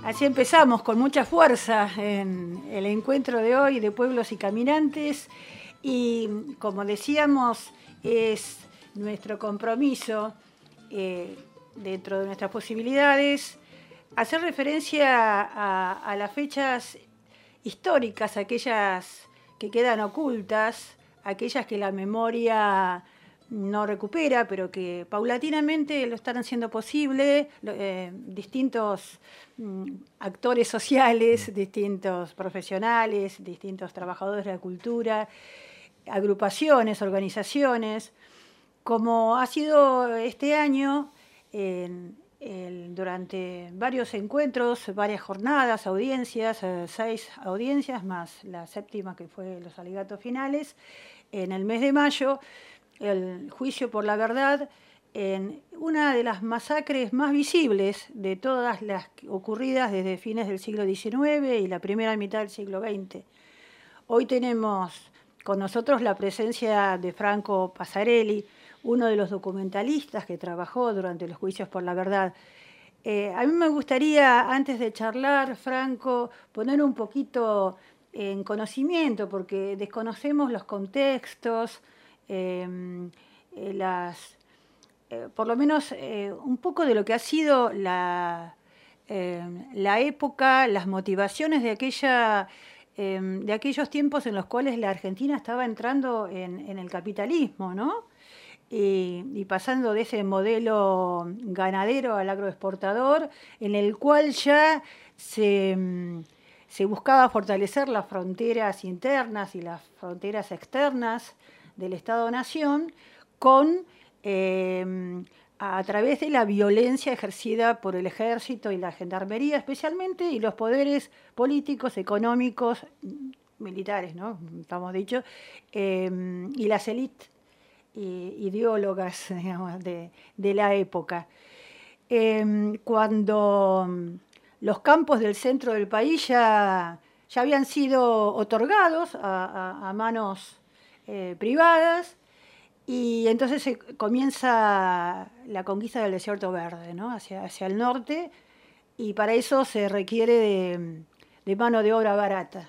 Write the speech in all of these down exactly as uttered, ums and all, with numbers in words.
Así empezamos con mucha fuerza en el encuentro de hoy de Pueblos y Caminantes y, como decíamos, es nuestro compromiso, eh, dentro de nuestras posibilidades, hacer referencia a, a las fechas históricas, aquellas que quedan ocultas, aquellas que la memoria no recupera, pero que paulatinamente lo están haciendo posible, eh, distintos mm, actores sociales, distintos profesionales, distintos trabajadores de la cultura, agrupaciones, organizaciones, como ha sido este año, en, el, durante varios encuentros, varias jornadas, audiencias, eh, seis audiencias, más la séptima que fue los alegatos finales, en el mes de mayo, el juicio por la verdad en una de las masacres más visibles de todas las ocurridas desde fines del siglo diecinueve y la primera mitad del siglo veinte. Hoy tenemos con nosotros la presencia de Franco Passarelli, uno de los documentalistas que trabajó durante los juicios por la verdad. Eh, a mí me gustaría, antes de charlar, Franco, poner un poquito en conocimiento, porque desconocemos los contextos, eh, eh, las, eh, por lo menos eh, un poco de lo que ha sido la, eh, la época, las motivaciones de, aquella, eh, de aquellos tiempos en los cuales la Argentina estaba entrando en, en el capitalismo, ¿no? Y, y pasando de ese modelo ganadero al agroexportador, en el cual ya se, se buscaba fortalecer las fronteras internas y las fronteras externas del Estado-Nación con, eh, a través de la violencia ejercida por el ejército y la gendarmería especialmente, y los poderes políticos, económicos, militares, ¿no? Estamos dicho, eh, y las élites ideólogas, digamos, de, de la época. Eh, cuando los campos del centro del país ya, ya habían sido otorgados a, a, a manos eh, privadas, y entonces se comienza la conquista del desierto verde, ¿no? hacia, hacia el norte, y para eso se requiere de, de mano de obra barata,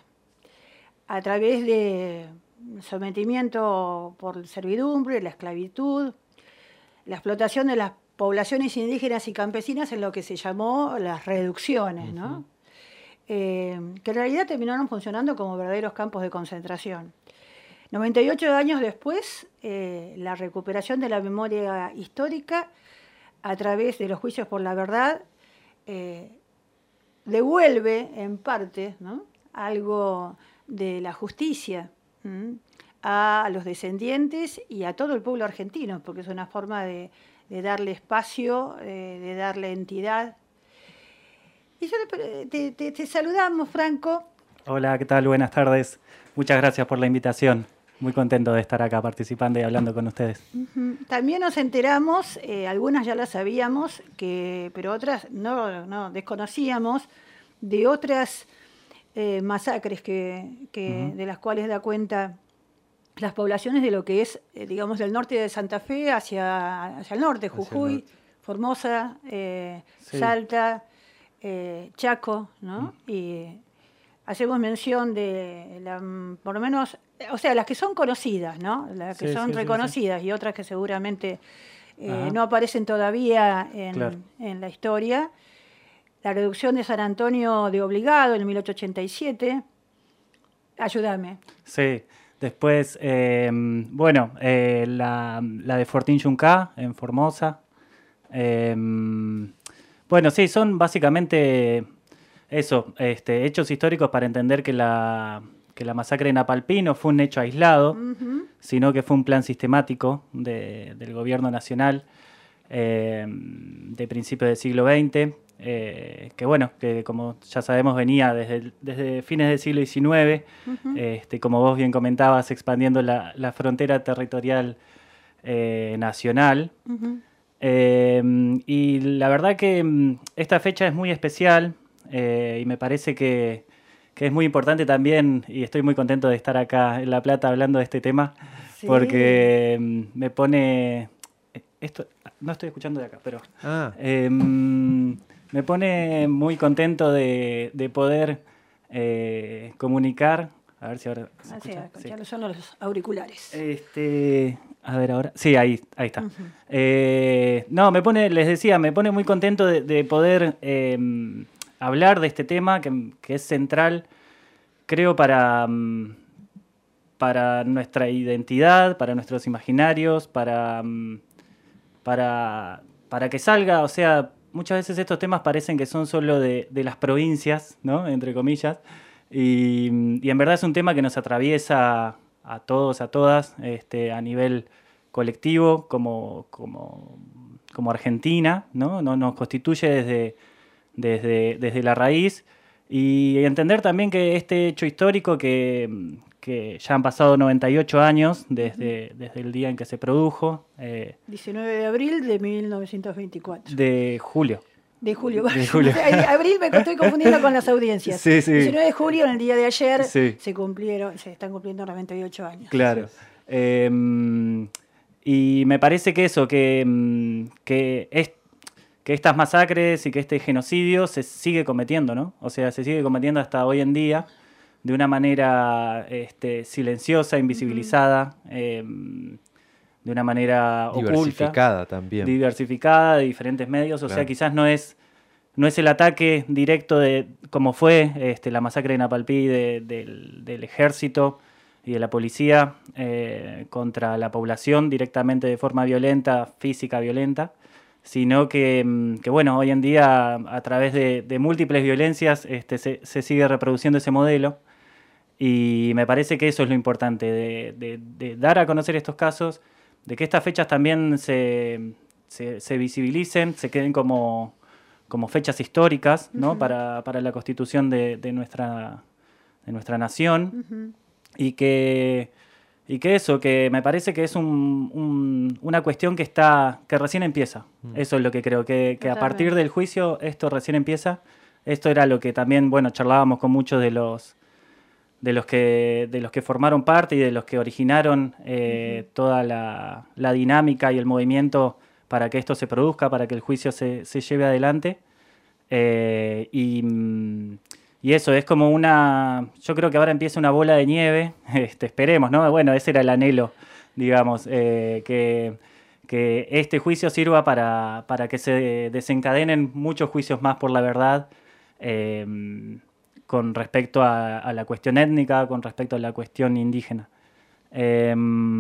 a través de sometimiento por servidumbre, la esclavitud, la explotación de las poblaciones indígenas y campesinas en lo que se llamó las reducciones, ¿no? Uh-huh. eh, que en realidad terminaron funcionando como verdaderos campos de concentración. noventa y ocho años después, eh, la recuperación de la memoria histórica a través de los juicios por la verdad eh, devuelve en parte, ¿no?, algo de la justicia ¿m? a los descendientes y a todo el pueblo argentino, porque es una forma de, de darle espacio, eh, de darle entidad. Y yo te, te, te saludamos, Franco. Hola, ¿qué tal? Buenas tardes. Muchas gracias por la invitación. Muy contento de estar acá participando y hablando con ustedes. Uh-huh. También nos enteramos, eh, algunas ya las sabíamos, que, pero otras no, no desconocíamos, de otras Eh, masacres que, que, uh-huh. de las cuales da cuenta las poblaciones de lo que es, eh, digamos, del norte de Santa Fe hacia, hacia el norte, Jujuy, el norte. Formosa, eh, sí. Salta, eh, Chaco, ¿no? Uh-huh. Y hacemos mención de, la, por lo menos, o sea, las que son conocidas, ¿no? Las que sí, son sí, reconocidas sí, sí. y otras que seguramente eh, no aparecen todavía en, claro. en la historia. La reducción de San Antonio de Obligado en mil ochocientos ochenta y siete. Ayúdame. Sí, después, eh, bueno, eh, la, la de Fortín Yungay en Formosa. Eh, bueno, sí, son básicamente eso, este, hechos históricos para entender que la, que la masacre de Napalpí no fue un hecho aislado, uh-huh. sino que fue un plan sistemático de, del gobierno nacional eh, de principios del siglo veinte. Eh, que bueno, que como ya sabemos venía desde, desde fines del siglo diecinueve, uh-huh. este, como vos bien comentabas, expandiendo la, la frontera territorial eh, nacional. Uh-huh. Eh, y la verdad que esta fecha es muy especial eh, y me parece que, que es muy importante también, y estoy muy contento de estar acá en La Plata hablando de este tema, sí. porque me pone... Esto, no estoy escuchando de acá, pero... Ah. Eh, me pone muy contento de, de poder eh, comunicar. A ver si ahora se Ah, sí, escucha. Sí. ya son los auriculares. Este, a ver ahora. Sí, ahí, ahí está. Uh-huh. Eh, no, me pone, les decía, me pone muy contento de, de poder eh, hablar de este tema que, que es central, creo, para, para nuestra identidad, para nuestros imaginarios, para, para, para que salga, o sea, muchas veces estos temas parecen que son solo de, de las provincias, ¿no? Entre comillas, y, y en verdad es un tema que nos atraviesa a todos, a todas, este, a nivel colectivo, como, como, como Argentina, ¿no? Nos, nos constituye desde, desde, desde la raíz, y entender también que este hecho histórico que, que ya han pasado noventa y ocho años desde, desde el día en que se produjo. Eh, diecinueve de abril de mil novecientos veinticuatro. De julio. De julio. De julio. Abril me estoy confundiendo con las audiencias. Sí, sí. diecinueve de julio, en el día de ayer, sí. se cumplieron, se están cumpliendo noventa y ocho años. Claro. Eh, y me parece que eso, que, que, es, que estas masacres y que este genocidio se sigue cometiendo, ¿no? O sea, se sigue cometiendo hasta hoy en día de una manera este, silenciosa, invisibilizada, uh-huh. eh, de una manera diversificada oculta, también. Diversificada, de diferentes medios. O claro. sea, quizás no es, no es el ataque directo de como fue este, la masacre de Napalpí de, de, del, del ejército y de la policía eh, contra la población directamente de forma violenta, física violenta, sino que, que bueno, hoy en día a través de, de múltiples violencias este, se, se sigue reproduciendo ese modelo. Y me parece que eso es lo importante, de, de, de dar a conocer estos casos, de que estas fechas también se, se, se visibilicen, se queden como, como fechas históricas, ¿no? Uh-huh. para, para la constitución de, de, nuestra, de nuestra nación. Uh-huh. Y que, y que eso, que me parece que es un, un, una cuestión que, está, que recién empieza. Uh-huh. Eso es lo que creo, que, que a partir del juicio esto recién empieza. Esto era lo que también, bueno, charlábamos con muchos de los... de los que de los que formaron parte y de los que originaron eh, uh-huh. toda la, la dinámica y el movimiento para que esto se produzca, para que el juicio se, se lleve adelante. Eh, y, y eso, es como una... Yo creo que ahora empieza una bola de nieve, este, esperemos, ¿no? Bueno, ese era el anhelo, digamos, eh, que, que este juicio sirva para, para que se desencadenen muchos juicios más por la verdad, eh, con respecto a, a la cuestión étnica, con respecto a la cuestión indígena. Eh,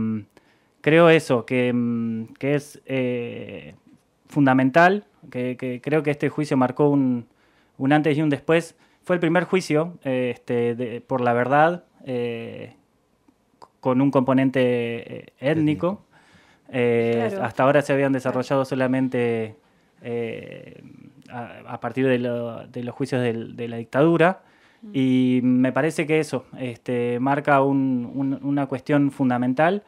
creo eso, que, que es eh, fundamental, que, que creo que este juicio marcó un, un antes y un después. Fue el primer juicio eh, este, de, por la verdad, eh, con un componente eh, étnico. Eh, claro. Hasta ahora se habían desarrollado solamente eh, a, a partir de, lo, de los juicios de, de la dictadura. Y me parece que eso este, marca un, un, una cuestión fundamental,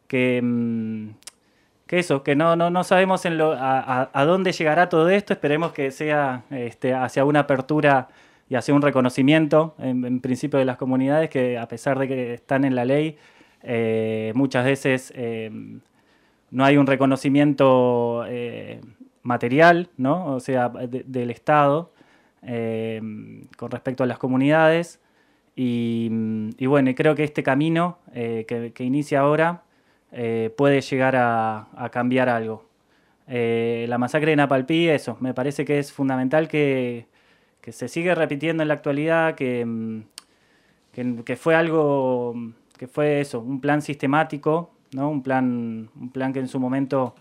que, que eso, que no, no, no sabemos en lo, a, a, a dónde llegará todo esto. Esperemos que sea este, hacia una apertura y hacia un reconocimiento, en, en principio, de las comunidades, que a pesar de que están en la ley, eh, muchas veces eh, no hay un reconocimiento eh, material, ¿no? O sea, de, del Estado. Eh, con respecto a las comunidades y, y bueno, y creo que este camino eh, que, que inicia ahora eh, puede llegar a, a cambiar algo. Eh, la masacre de Napalpí, eso, me parece que es fundamental que, que se sigue repitiendo en la actualidad, que, que, que fue algo, que fue eso, un plan sistemático, ¿no? Un plan, un plan que en su momento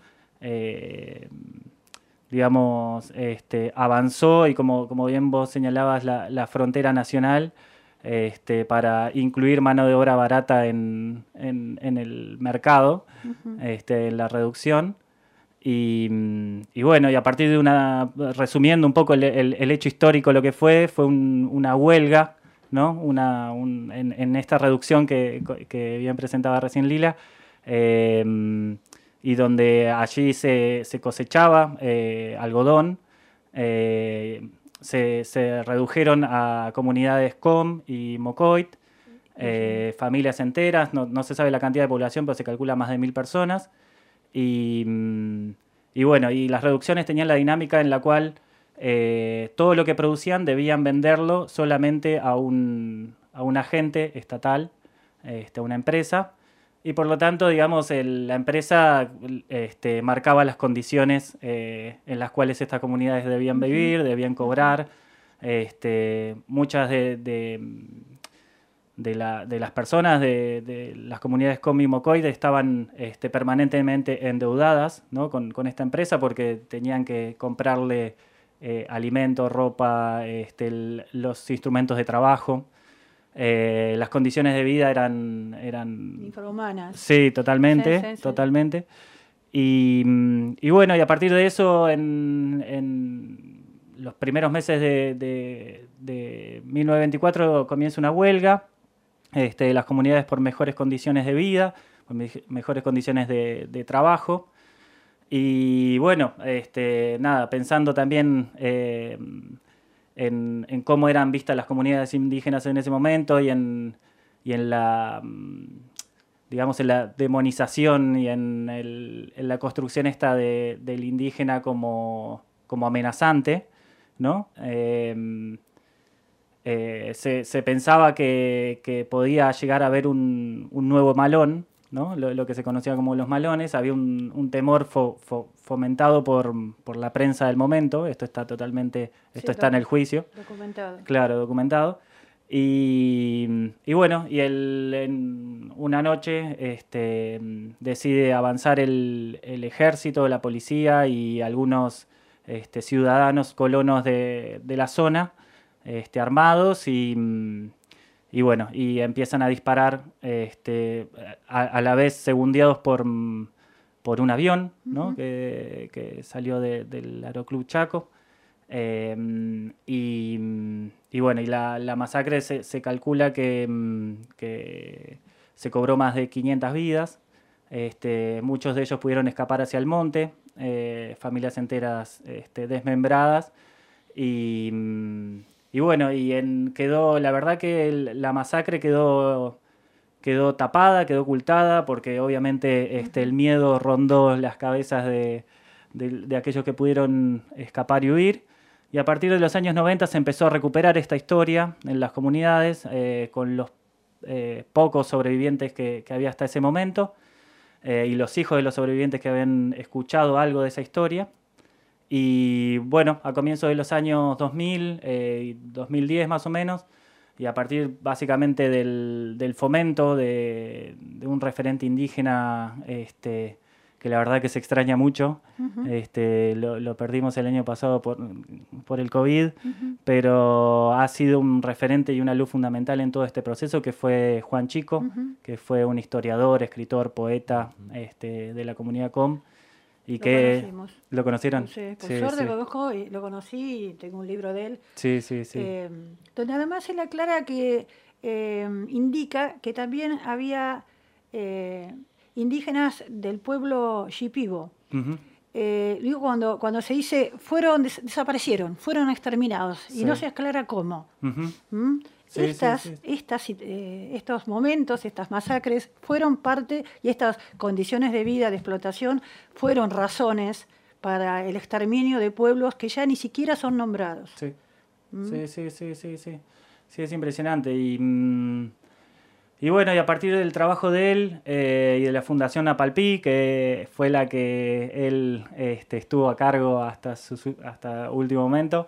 eh, digamos, este, avanzó y como, como bien vos señalabas, la, la frontera nacional este, para incluir mano de obra barata en, en, en el mercado, uh-huh. este, en la reducción. Y, y bueno, y a partir de una, resumiendo un poco el, el, el hecho histórico, lo que fue, fue un, una huelga, ¿no? Una, un, en, en esta reducción que, que bien presentaba recién Lila, eh, y donde allí se, se cosechaba eh, algodón, eh, se, se redujeron a comunidades Com y Mocoit, eh, uh-huh. familias enteras, no, no se sabe la cantidad de población, pero se calcula más de mil personas, y, y bueno, y las reducciones tenían la dinámica en la cual eh, todo lo que producían debían venderlo solamente a un, a un agente estatal, este, a una empresa, y por lo tanto, digamos, el, la empresa este, marcaba las condiciones eh, en las cuales estas comunidades debían vivir, debían cobrar. Este, muchas de, de, de, la, de las personas de, de las comunidades Comi y Mocoide estaban este, permanentemente endeudadas, ¿no? con, con esta empresa porque tenían que comprarle eh, alimentos, ropa, este, el, los instrumentos de trabajo. Eh, las condiciones de vida eran... eran infrahumanas. Sí, totalmente, sí, sí, sí. totalmente. Y, y bueno, y a partir de eso, en, en los primeros meses de, de, de mil novecientos veinticuatro comienza una huelga este, de las comunidades por mejores condiciones de vida, por me mejores condiciones de, de trabajo. Y bueno, este, nada, pensando también... Eh, En, en cómo eran vistas las comunidades indígenas en ese momento y en, y en la, digamos, en la demonización y en, el, en la construcción esta de, del indígena como, como amenazante, ¿no? Eh, eh, se, se pensaba que, que podía llegar a haber un, un nuevo malón, ¿no? Lo, lo que se conocía como los malones. Había un, un temor fo, fo, fomentado por, por la prensa del momento. Esto está totalmente, esto sí, está en el juicio. Documentado. Claro, documentado. Y, y bueno, y él en una noche este, decide avanzar el, el ejército, la policía y algunos este, ciudadanos colonos de, de la zona este, armados y... Y bueno, y empiezan a disparar este, a, a la vez segundeados por, por un avión, ¿no? Uh-huh. que, que salió de, del Aeroclub Chaco. Eh, y, y bueno, y la, la masacre se, se calcula que, que se cobró más de quinientas vidas. Este, muchos de ellos pudieron escapar hacia el monte, eh, familias enteras este, desmembradas. Y... Y bueno, y en, quedó, la verdad que el, la masacre quedó, quedó tapada, quedó ocultada, porque obviamente este, el miedo rondó las cabezas de, de, de aquellos que pudieron escapar y huir. Y a partir de los años noventa se empezó a recuperar esta historia en las comunidades, eh, con los eh, pocos sobrevivientes que, que había hasta ese momento, eh, y los hijos de los sobrevivientes que habían escuchado algo de esa historia. Y bueno, a comienzos de los años dos mil, eh, dos mil diez más o menos, y a partir básicamente del, del fomento de, de un referente indígena este, que la verdad que se extraña mucho, uh-huh. este, lo, lo perdimos el año pasado por, por el COVID, uh-huh. pero ha sido un referente y una luz fundamental en todo este proceso, que fue Juan Chico, uh-huh. que fue un historiador, escritor, poeta uh-huh. este, de la comunidad Com. Y lo que conocimos. ¿Lo conocieron? Sí, por sí, suerte sí. lo conozco y lo conocí y tengo un libro de él. Sí, sí, sí. Eh, donde además él aclara que eh, indica que también había eh, indígenas del pueblo Shipibo. Uh-huh. Eh, digo, cuando, cuando se dice fueron des- desaparecieron, fueron exterminados, sí. y no se aclara cómo. Uh-huh. ¿Mm? Sí, estas, sí, sí. Estas, eh, estos momentos, estas masacres, fueron parte, y estas condiciones de vida, de explotación, fueron razones para el exterminio de pueblos que ya ni siquiera son nombrados. Sí, ¿Mm? sí, sí, sí, sí, sí. Sí, es impresionante. Y, mmm, y bueno, y a partir del trabajo de él eh, y de la Fundación Napalpí, que fue la que él este, estuvo a cargo hasta su hasta último momento,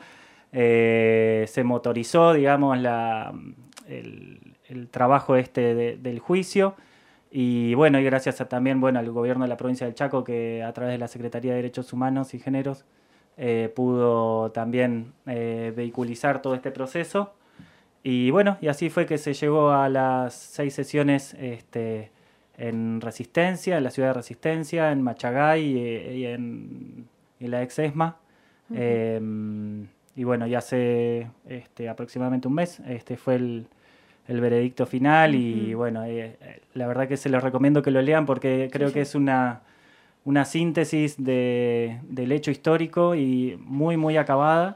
Eh, se motorizó, digamos, la, el, el trabajo este de, del juicio. Y bueno, y gracias a, también bueno, al gobierno de la provincia del Chaco, que a través de la Secretaría de Derechos Humanos y Géneros eh, pudo también eh, vehiculizar todo este proceso. Y bueno, y así fue que se llegó a las seis sesiones este, en Resistencia, en la ciudad de Resistencia, en Machagay y, y en, en la ex ESMA. Uh-huh. eh, Y bueno, ya hace este, aproximadamente un mes este fue el, el veredicto final. Uh-huh. Y bueno, eh, la verdad que se los recomiendo que lo lean porque creo sí, sí. que es una, una síntesis de, del hecho histórico y muy, muy acabada,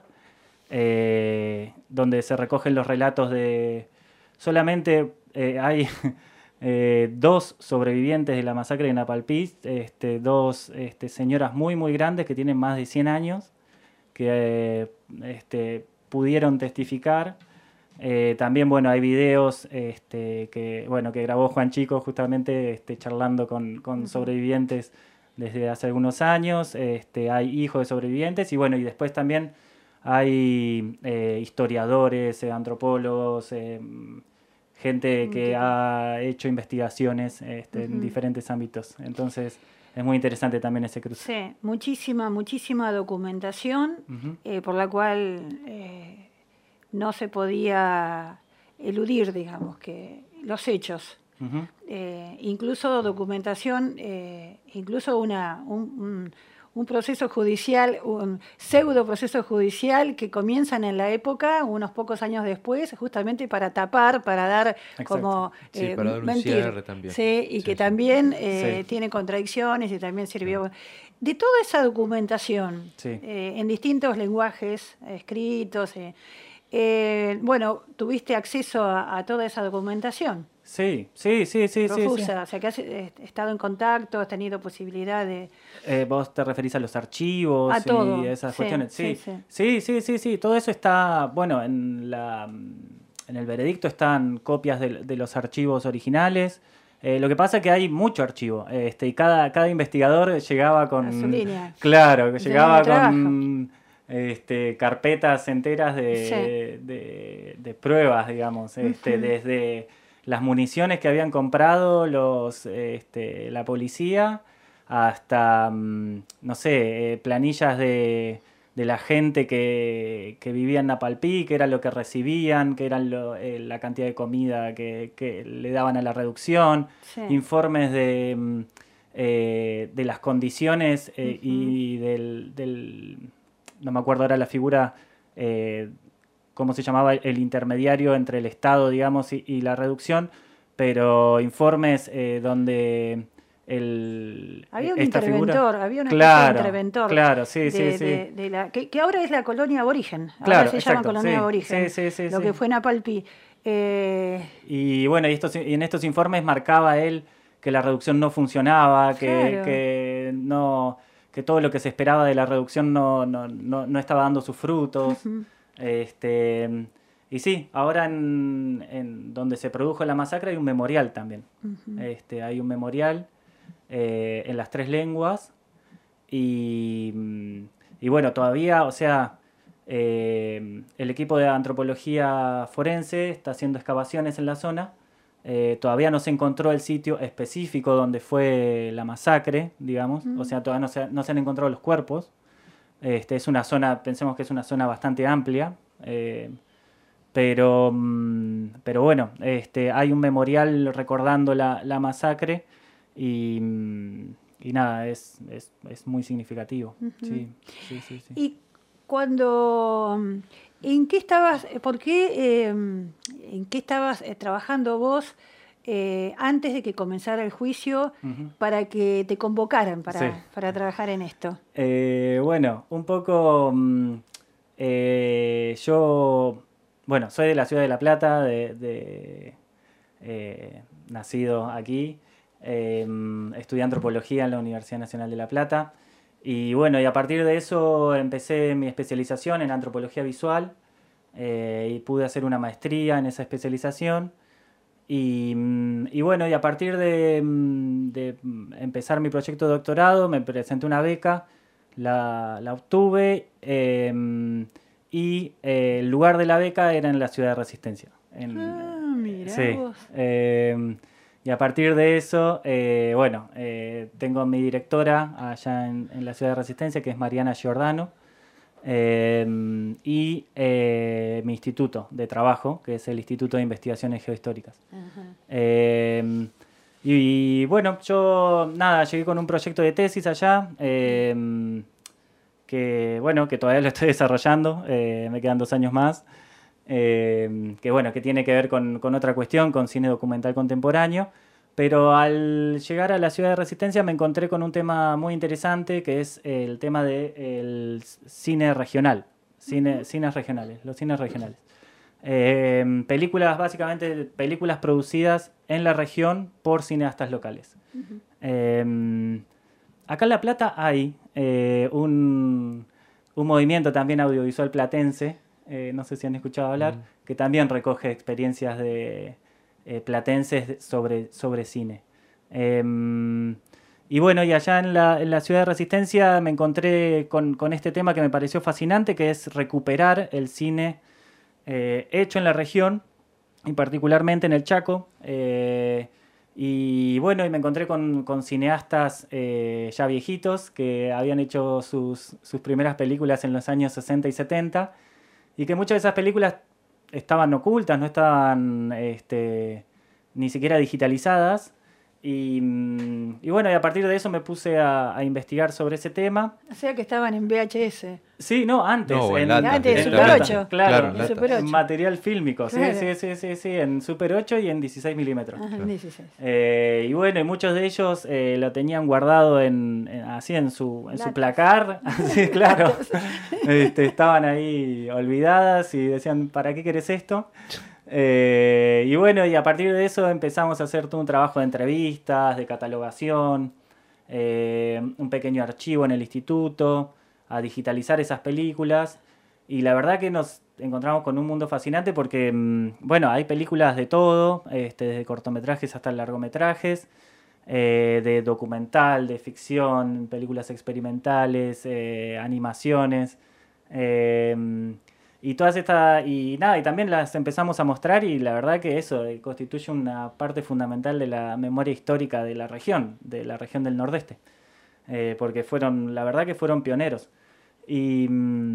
eh, donde se recogen los relatos de... Solamente eh, hay eh, dos sobrevivientes de la masacre de Napalpí, este, dos este, señoras muy, muy grandes que tienen más de cien años, que... Eh, este, pudieron testificar. Eh, también, bueno, hay videos este, que, bueno, que grabó Juan Chico justamente este, charlando con, con uh-huh. sobrevivientes desde hace algunos años. Este, hay hijos de sobrevivientes y, bueno, y después también hay eh, historiadores, eh, antropólogos, eh, gente que uh-huh. ha hecho investigaciones este, uh-huh. en diferentes ámbitos. Entonces, es muy interesante también ese cruce. Sí, muchísima, muchísima documentación uh-huh. eh, por la cual eh, no se podía eludir, digamos, que los hechos. Uh-huh. Eh, incluso documentación, eh, incluso una, un, un, un proceso judicial, un pseudo proceso judicial que comienzan en la época, unos pocos años después, justamente para tapar, para dar Exacto. como sí, eh, para dar un mentir. cierre también. Sí, y sí, que sí. también eh, sí. tiene contradicciones y también sirvió. Sí. De toda esa documentación, sí. eh, en distintos lenguajes escritos, eh, eh, bueno, tuviste acceso a, a toda esa documentación. Sí, sí, sí, sí. Profusa, sí, sí. O sea, que has eh, estado en contacto, has tenido posibilidad de... Eh, ¿Vos te referís a los archivos a todo. y esas sí, cuestiones? Sí. Sí sí. sí, sí, sí, sí. Todo eso está, bueno, en, la, en el veredicto están copias de, de los archivos originales. Eh, lo que pasa es que hay mucho archivo este, y cada, cada investigador llegaba con... A su línea. Claro, que llegaba con... Este, carpetas enteras de, sí. de, de pruebas, digamos, este, uh-huh. desde las municiones que habían comprado los, este, la policía hasta, no sé, eh, planillas de, de la gente que, que vivía en Napalpí, que era lo que recibían, que era lo, eh, la cantidad de comida que, que le daban a la reducción, sí. informes de, eh, de las condiciones eh, uh-huh. y del... del no me acuerdo ahora la figura, eh, cómo se llamaba el intermediario entre el Estado, digamos, y, y la reducción, pero informes eh, donde el había un esta interventor, figura, había un claro, interventor, claro, sí, de, sí, sí. De, de la, que, que ahora es la colonia aborigen, ahora claro, se exacto, llama colonia sí, aborigen, sí, sí, sí, lo sí. que fue Napalpí. Eh... Y bueno, y, estos, y en estos informes marcaba él que la reducción no funcionaba, que, claro. que no... que todo lo que se esperaba de la reducción no, no, no, no estaba dando sus frutos. Uh-huh. Este, y sí, ahora en, en donde se produjo la masacre hay un memorial también. Uh-huh. Este, hay un memorial eh, en las tres lenguas. Y, y bueno, todavía, o sea, eh, el equipo de antropología forense está haciendo excavaciones en la zona. Eh, todavía no se encontró el sitio específico donde fue la masacre, digamos. Mm. O sea, todavía no se, no se han encontrado los cuerpos. Este, es una zona, pensemos que es una zona bastante amplia. Eh, pero, mm, pero bueno, este, hay un memorial recordando la, la masacre y, y nada, es, es, es muy significativo. Uh-huh. Sí, sí, sí, sí. Y cuando... ¿En qué estabas, por qué, eh, en qué estabas eh, trabajando vos eh, antes de que comenzara el juicio uh-huh. para que te convocaran para, sí. para trabajar en esto? Eh, bueno, un poco, eh, yo, bueno, soy de la ciudad de La Plata, de, de, eh, nacido aquí, eh, estudié antropología en la Universidad Nacional de La Plata. Y bueno, y a partir de eso empecé mi especialización en antropología visual eh, y pude hacer una maestría en esa especialización. Y, y bueno, y a partir de, de empezar mi proyecto de doctorado me presenté una beca, la, la obtuve eh, y eh, el lugar de la beca era en la ciudad de Resistencia. En, ah, mirá sí, vos. Eh, Y a partir de eso, eh, bueno, eh, tengo a mi directora allá en, en la ciudad de Resistencia, que es Mariana Giordano, eh, y eh, mi instituto de trabajo, que es el Instituto de Investigaciones Geohistóricas. Uh-huh. Eh, y, y bueno, yo nada, llegué con un proyecto de tesis allá, eh, que bueno, que todavía lo estoy desarrollando, eh, me quedan dos años más. Eh, que bueno, que tiene que ver con, con otra cuestión, con cine documental contemporáneo, pero al llegar a la ciudad de Resistencia me encontré con un tema muy interesante, que es el tema del cine regional, cine, uh-huh. cines regionales, los cines regionales. Eh, películas, básicamente películas producidas en la región por cineastas locales. Uh-huh. Eh, acá en La Plata hay eh, un... un movimiento también audiovisual platense, eh, no sé si han escuchado hablar, mm. que también recoge experiencias de eh, platenses sobre, sobre cine. Eh, y bueno, y allá en la, en la ciudad de Resistencia me encontré con, con este tema que me pareció fascinante, que es recuperar el cine eh, hecho en la región, y particularmente en el Chaco. Eh, y bueno, y me encontré con, con cineastas eh, ya viejitos que habían hecho sus, sus primeras películas en los años sesenta y setenta, y que muchas de esas películas estaban ocultas, no estaban este, ni siquiera digitalizadas. Y, y bueno, y a partir de eso me puse a, a investigar sobre ese tema. O sea que estaban en V H S. Sí, no, antes. No, en, en lata, antes de Super ocho. Claro, claro en Super ocho. Material fílmico, claro. sí, sí, sí, sí, sí, en Super ocho y en dieciséis milímetros. Ajá, claro. dieciséis. Eh, y bueno, y muchos de ellos eh, lo tenían guardado en, en así en su, en su placar. Así, claro. este, estaban ahí olvidadas y decían, ¿para qué querés esto? Eh, y bueno, y a partir de eso empezamos a hacer todo un trabajo de entrevistas, de catalogación, eh, un pequeño archivo en el instituto, a digitalizar esas películas. Y la verdad que nos encontramos con un mundo fascinante porque, bueno, hay películas de todo, este, desde cortometrajes hasta largometrajes, eh, de documental, de ficción, películas experimentales, eh, animaciones. Eh, Y todas estas, y nada, y también las empezamos a mostrar, y la verdad que eso eh, constituye una parte fundamental de la memoria histórica de la región, de la región del Nordeste, eh, porque fueron, la verdad que fueron pioneros. Y,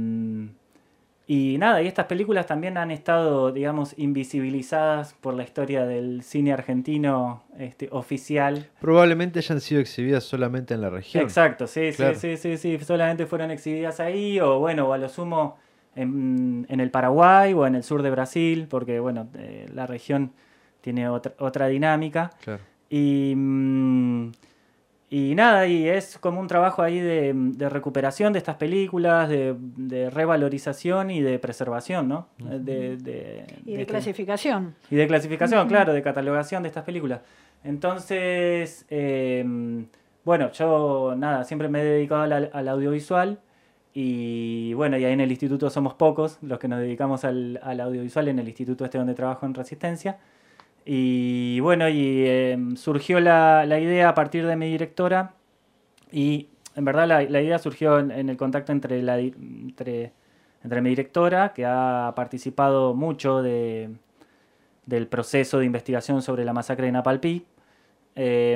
y nada, y estas películas también han estado, digamos, invisibilizadas por la historia del cine argentino este, oficial. Probablemente hayan sido exhibidas solamente en la región. Exacto, sí, claro. sí, sí, sí, sí, solamente fueron exhibidas ahí, o bueno, o a lo sumo En, en el Paraguay o en el sur de Brasil, porque bueno, eh, la región tiene otra, otra dinámica. Claro. Y, y nada, y es como un trabajo ahí de, de recuperación de estas películas, de, de revalorización y de preservación, ¿no? Uh-huh. de, de, y de, de este, clasificación. Y de clasificación, uh-huh. claro, de catalogación de estas películas. Entonces, eh, bueno, yo nada, siempre me he dedicado al, al audiovisual. Y bueno, y ahí en el instituto somos pocos los que nos dedicamos al, al audiovisual, en el instituto este donde trabajo en Resistencia. Y bueno, y eh, surgió la, la idea a partir de mi directora, y en verdad la, la idea surgió en, en el contacto entre, la, entre, entre mi directora, que ha participado mucho de, del proceso de investigación sobre la masacre de Napalpí, eh,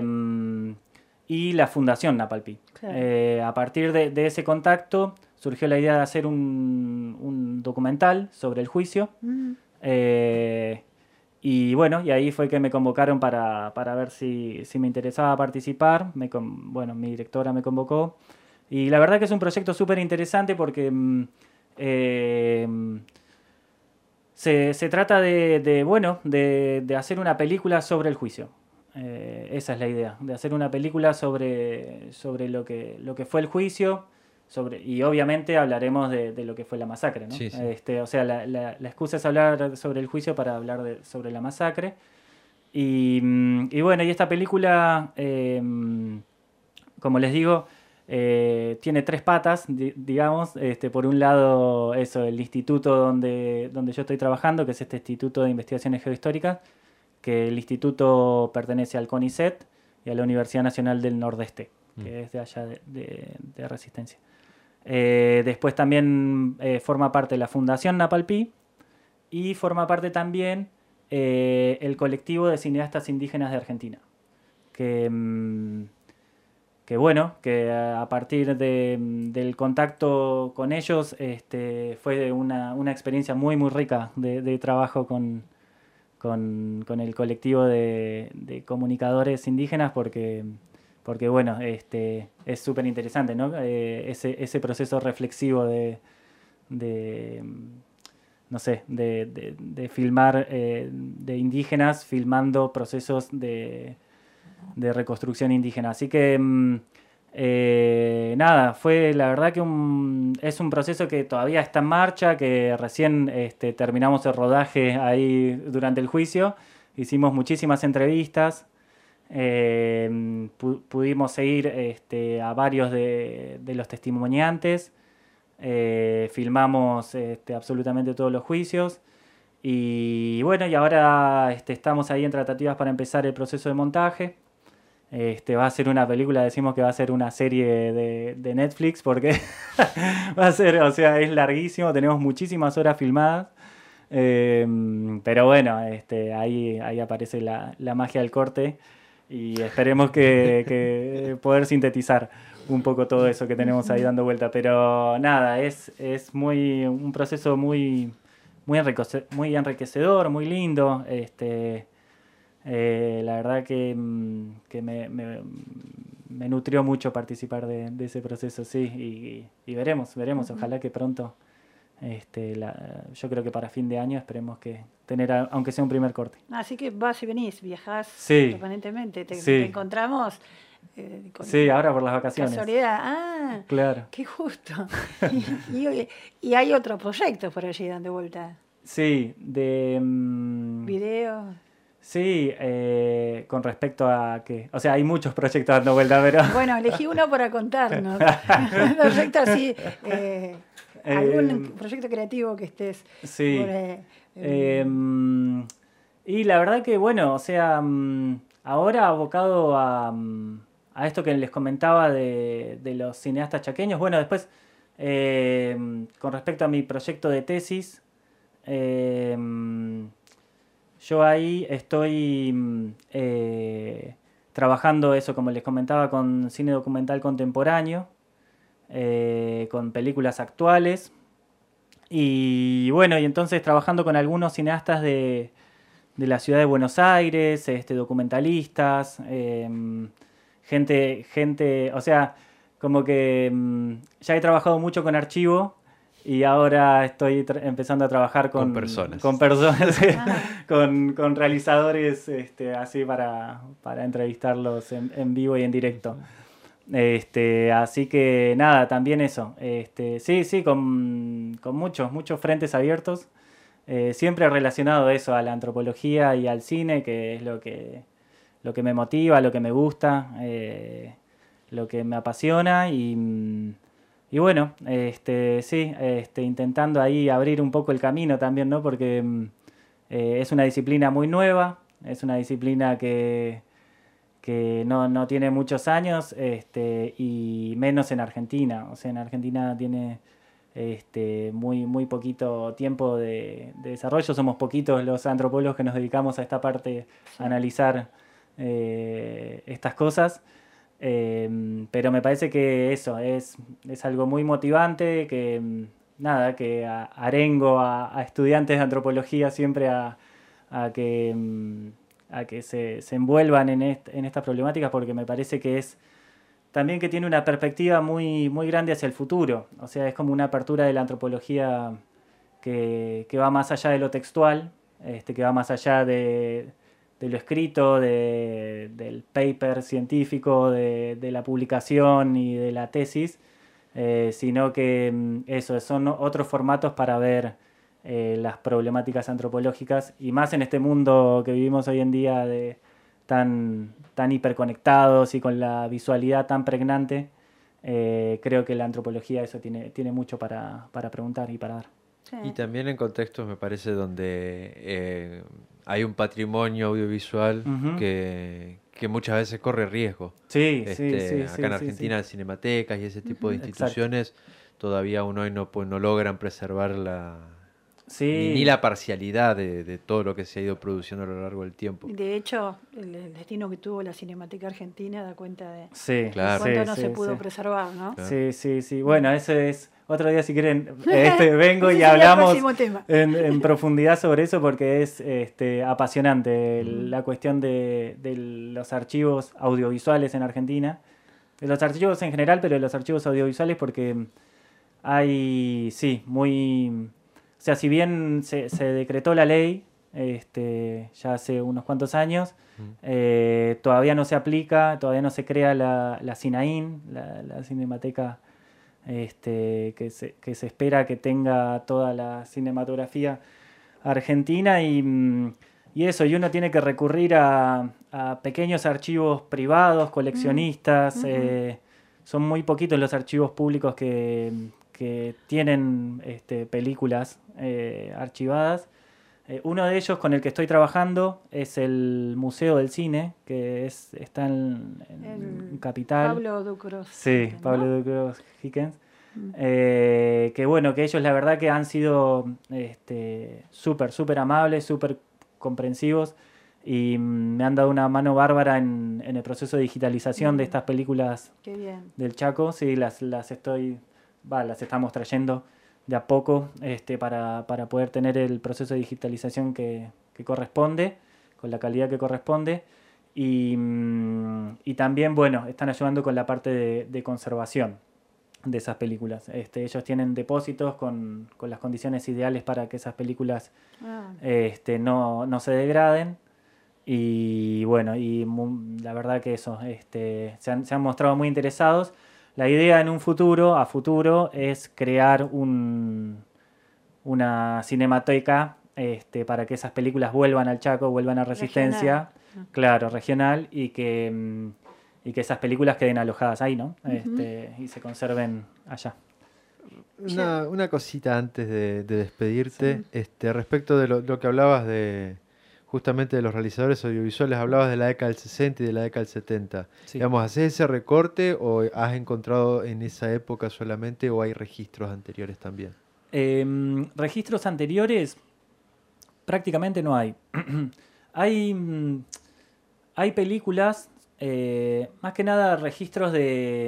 y la Fundación Napalpí. Claro. Eh, a partir de, de ese contacto surgió la idea de hacer un, un documental sobre el juicio. Mm. Eh, y bueno, y ahí fue que me convocaron para, para ver si, si me interesaba participar. Me, bueno, mi directora me convocó. Y la verdad que es un proyecto súper interesante porque eh, se, se trata de, de, bueno, de, de hacer una película sobre el juicio. Eh, esa es la idea, de hacer una película sobre, sobre lo que, lo que fue el juicio, sobre, y obviamente hablaremos de, de lo que fue la masacre, ¿no? Sí, sí. Este, o sea, la, la, la excusa es hablar sobre el juicio para hablar de, sobre la masacre. Y, y bueno, y esta película, eh, como les digo, eh, tiene tres patas, di, digamos. Este, por un lado, eso, el instituto donde, donde yo estoy trabajando, que es este Instituto de Investigaciones Geohistóricas, que el instituto pertenece al CONICET y a la Universidad Nacional del Nordeste, que mm. es de allá de, de, de Resistencia. Eh, después también eh, forma parte de la Fundación Napalpí, y forma parte también eh, el colectivo de cineastas indígenas de Argentina, que, que bueno, que a partir de, del contacto con ellos este, fue una, una experiencia muy muy rica de, de trabajo con Con, con el colectivo de, de comunicadores indígenas, porque, porque bueno, este, es súper interesante, ¿no? Eh, ese, ese proceso reflexivo de, de no sé, de, de, de filmar, eh, de indígenas filmando procesos de, de reconstrucción indígena. Así que Eh, nada, fue la verdad que un, es un proceso que todavía está en marcha, que recién este, terminamos el rodaje ahí durante el juicio, hicimos muchísimas entrevistas, eh, pu- pudimos seguir este, a varios de, de los testimoniantes, eh, filmamos este, absolutamente todos los juicios. Y bueno, y ahora este, estamos ahí en tratativas para empezar el proceso de montaje. Este, va a ser una película, decimos que va a ser una serie de, de Netflix, porque va a ser, o sea, es larguísimo, tenemos muchísimas horas filmadas. Eh, pero bueno, este, ahí, ahí aparece la, la magia del corte y esperemos que, que poder sintetizar un poco todo eso que tenemos ahí dando vuelta. Pero nada, es, es muy, un proceso muy... Muy, enriquece, muy enriquecedor, muy lindo. Este, eh, la verdad que, que me, me, me nutrió mucho participar de, de ese proceso, sí. Y, y veremos, veremos. Uh-huh. Ojalá que pronto, este, la, yo creo que para fin de año esperemos que tener, a, aunque sea un primer corte. Así que vas y venís, viajás sí. permanentemente. Te, sí. te encontramos. Eh, con sí, ahora por las vacaciones. Casualidad. Ah, claro. Qué justo. y, y, y hay otros proyectos por allí dando vuelta. Sí, de... Um, ¿Video? Sí, eh, con respecto a que... O sea, hay muchos proyectos dando vuelta, pero... Bueno, elegí uno para contarnos. Proyecto así... Eh, ¿Algún eh, proyecto creativo que estés? Sí. Por, eh, eh, y la verdad que, bueno, o sea, ahora abocado a... a esto que les comentaba de, de los cineastas chaqueños. Bueno, después, eh, con respecto a mi proyecto de tesis, eh, yo ahí estoy eh, trabajando eso, como les comentaba, con cine documental contemporáneo, eh, con películas actuales. Y bueno, y entonces trabajando con algunos cineastas de, de la ciudad de Buenos Aires, este, documentalistas, eh, Gente, gente, o sea, como que mmm, ya he trabajado mucho con archivo y ahora estoy tra- empezando a trabajar con, con personas, con, personas con, con realizadores este, así para, para entrevistarlos en, en vivo y en directo. Este, así que nada, también eso. Este, sí, sí, con, con muchos, muchos frentes abiertos. Eh, siempre relacionado eso a la antropología y al cine, que es lo que... lo que me motiva, lo que me gusta, eh, lo que me apasiona y, y bueno, este, sí, este, intentando ahí abrir un poco el camino también, ¿no? Porque eh, es una disciplina muy nueva, es una disciplina que, que no, no tiene muchos años este, y menos en Argentina, o sea, en Argentina tiene este, muy, muy poquito tiempo de, de desarrollo, somos poquitos los antropólogos que nos dedicamos a esta parte, a analizar Eh, estas cosas, eh, pero me parece que eso es, es algo muy motivante, que nada, que a, arengo a, a estudiantes de antropología siempre a, a que, a que se, se envuelvan en, est, en estas problemáticas, porque me parece que es también que tiene una perspectiva muy, muy grande hacia el futuro, o sea, es como una apertura de la antropología que, que va más allá de lo textual, este, que va más allá de de lo escrito, de, del paper científico, de, de la publicación y de la tesis, eh, sino que eso, son otros formatos para ver eh, las problemáticas antropológicas, y más en este mundo que vivimos hoy en día de tan, tan hiperconectados y con la visualidad tan pregnante, eh, creo que la antropología eso tiene, tiene mucho para, para preguntar y para dar. Sí. Y también en contextos, me parece, donde eh, hay un patrimonio audiovisual uh-huh. que, que muchas veces corre riesgo. Sí, este, sí, sí. Acá sí, en Argentina, sí, sí. cinematecas y ese tipo uh-huh. de instituciones, exacto, todavía aún hoy no, pues, no logran preservar la... Sí. Ni, ni la parcialidad de, de todo lo que se ha ido produciendo a lo largo del tiempo. De hecho, el, el destino que tuvo la Cinemateca Argentina da cuenta de, sí, claro. de cuánto sí, no sí, se pudo sí. preservar, ¿no? Claro. Sí, sí, sí. Bueno, eso es... Otro día, si quieren, este, vengo y hablamos en, en profundidad sobre eso, porque es este, apasionante mm. la cuestión de, de los archivos audiovisuales en Argentina. De los archivos en general, pero de los archivos audiovisuales, porque hay, sí, muy... O sea, si bien se, se decretó la ley este, ya hace unos cuantos años, mm. eh, todavía no se aplica, todavía no se crea la, la CINAIN, la, la Cinemateca... Este, que, se, que se espera que tenga toda la cinematografía argentina y, y eso, y uno tiene que recurrir a, a pequeños archivos privados, coleccionistas, mm. uh-huh. eh, son muy poquitos los archivos públicos que, que tienen este, películas eh, archivadas. Eh, uno de ellos con el que estoy trabajando es el Museo del Cine, que es, está en, en Capital. Pablo Ducros. Sí, ¿no? Pablo Ducros Hickens. Mm. Eh, que bueno, que ellos la verdad que han sido este, súper, súper amables, súper comprensivos y me han dado una mano bárbara en, en el proceso de digitalización mm. de estas películas del Chaco. Sí, las, las estoy, va, las estamos trayendo de a poco este, para, para poder tener el proceso de digitalización que, que corresponde, con la calidad que corresponde. Y, y también, bueno, están ayudando con la parte de, de conservación de esas películas. Este, ellos tienen depósitos con, con las condiciones ideales para que esas películas ah. este, no, no se degraden. Y bueno, y mu- la verdad que eso, este, se han, se han mostrado muy interesados. La idea en un futuro, a futuro, es crear un, una cinemateca este, para que esas películas vuelvan al Chaco, vuelvan a Resistencia, regional. Claro, regional, y que, y que esas películas queden alojadas ahí, ¿no? Uh-huh. Este, y se conserven allá. Una, una cosita antes de, de despedirte, sí. este, respecto de lo, lo que hablabas de justamente de los realizadores audiovisuales, hablabas de la década del sesenta y de la década del setenta. Sí. Digamos, ¿haces ese recorte o has encontrado en esa época solamente o hay registros anteriores también? Eh, registros anteriores prácticamente no hay. hay, hay películas, eh, más que nada registros de,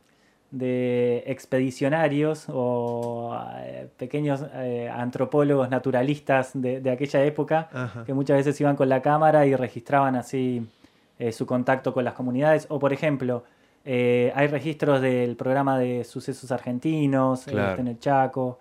de expedicionarios o eh, pequeños eh, antropólogos naturalistas de, de aquella época. Ajá. Que muchas veces iban con la cámara y registraban así eh, su contacto con las comunidades. O por ejemplo, eh, hay registros del programa de sucesos argentinos, claro. este, en el Chaco.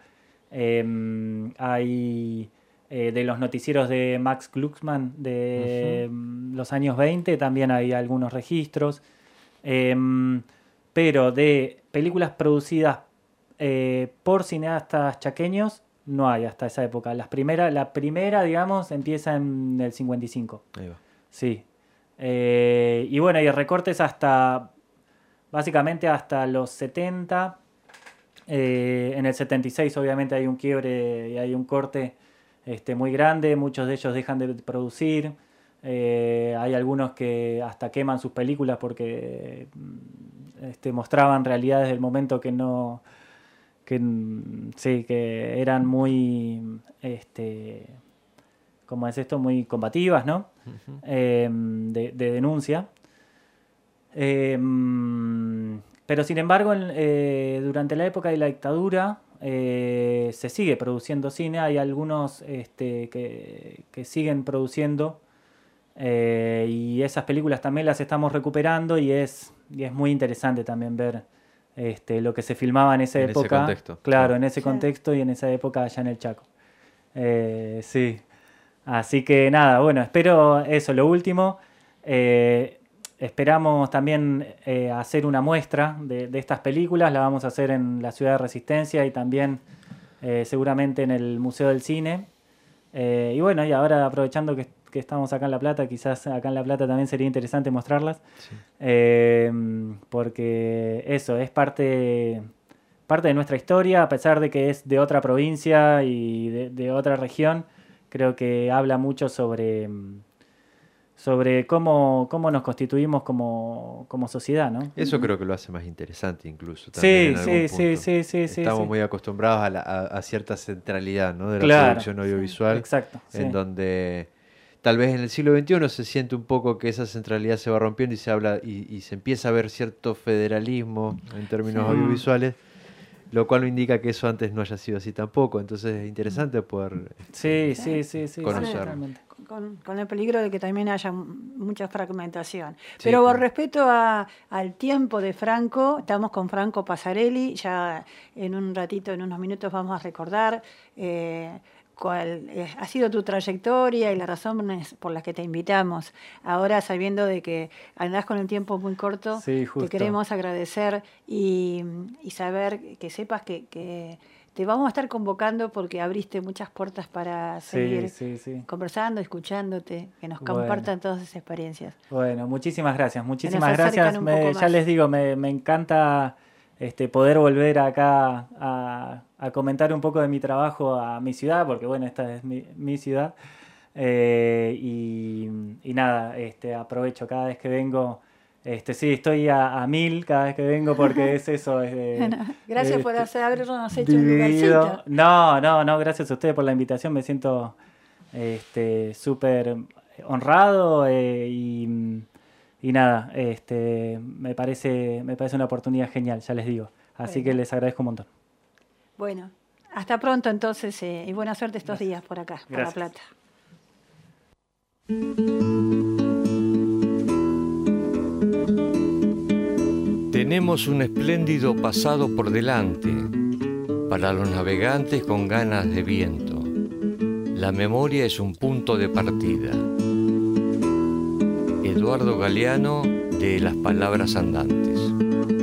Eh, hay eh, de los noticieros de Max Glucksmann de uh-huh. los años veinte, también hay algunos registros. Eh, pero de películas producidas eh, por cineastas chaqueños no hay hasta esa época. Las primeras, la primera, digamos, empieza en el cincuenta y cinco. Ahí va. Sí. Eh, y bueno, hay recortes hasta, básicamente hasta los setenta. Eh, en el setenta y seis obviamente hay un quiebre y hay un corte este, muy grande. Muchos de ellos dejan de producir. Eh, hay algunos que hasta queman sus películas porque este, mostraban realidades del momento que no... que sí, que eran muy... este, ¿cómo es esto? Muy combativas, ¿no? Uh-huh. Eh, de, de denuncia. Eh, pero sin embargo, en, eh, durante la época de la dictadura eh, se sigue produciendo cine. Hay algunos este, que, que siguen produciendo eh, y esas películas también las estamos recuperando y es, y es muy interesante también ver este, lo que se filmaba en esa en época. Ese contexto. Claro, en ese sí. contexto y en esa época allá en el Chaco. Eh, sí. Así que nada, bueno, espero eso, lo último. Eh, Esperamos también eh, hacer una muestra de, de estas películas. La vamos a hacer en la Ciudad de Resistencia y también eh, seguramente en el Museo del Cine. Eh, y bueno, y ahora aprovechando que, que estamos acá en La Plata, quizás acá en La Plata también sería interesante mostrarlas. Sí. Eh, porque eso, es parte, parte de nuestra historia, a pesar de que es de otra provincia y de, de otra región. Creo que habla mucho sobre... sobre cómo, cómo nos constituimos como, como sociedad, ¿no? Eso uh-huh. creo que lo hace más interesante incluso. También sí, en sí, sí, sí, sí, sí. Estamos sí. muy acostumbrados a, la, a, a cierta centralidad, ¿no? De la claro, producción audiovisual. Sí, exacto. En sí. donde tal vez en el siglo veintiuno se siente un poco que esa centralidad se va rompiendo y se habla y, y se empieza a ver cierto federalismo en términos sí. audiovisuales, lo cual no indica que eso antes no haya sido así tampoco. Entonces es interesante poder sí, sí, sí, sí, conocerlo. Sí, Con, con el peligro de que también haya mucha fragmentación. Sí, Pero claro. con respecto a, al tiempo de Franco, estamos con Franco Passarelli, ya en un ratito, en unos minutos vamos a recordar eh, cuál eh, ha sido tu trayectoria y las razones por las que te invitamos. Ahora, sabiendo de que andás con el tiempo muy corto, sí, te queremos agradecer y, y saber que sepas que... que te vamos a estar convocando porque abriste muchas puertas para seguir sí, sí, sí. conversando, escuchándote, que nos compartan bueno. todas esas experiencias. Bueno, muchísimas gracias, muchísimas gracias. Me, ya les digo, me, me encanta este, poder volver acá a, a comentar un poco de mi trabajo a mi ciudad, porque bueno, esta es mi, mi ciudad. Eh, y, y nada, este, aprovecho cada vez que vengo. Este, sí, estoy a, a mil cada vez que vengo porque es eso. Es de, bueno, gracias este, por hacer, habernos hecho dividido. un lugarcito. No, no, no, gracias a ustedes por la invitación. Me siento este, súper honrado eh, y, y nada, este, me parece, me parece una oportunidad genial, ya les digo. Así Bueno. que les agradezco un montón. Bueno, hasta pronto entonces eh, y buena suerte estos Gracias. días por acá, por Gracias. La Plata. Tenemos un espléndido pasado por delante para los navegantes con ganas de viento. La memoria es un punto de partida. Eduardo Galeano, de Las Palabras Andantes.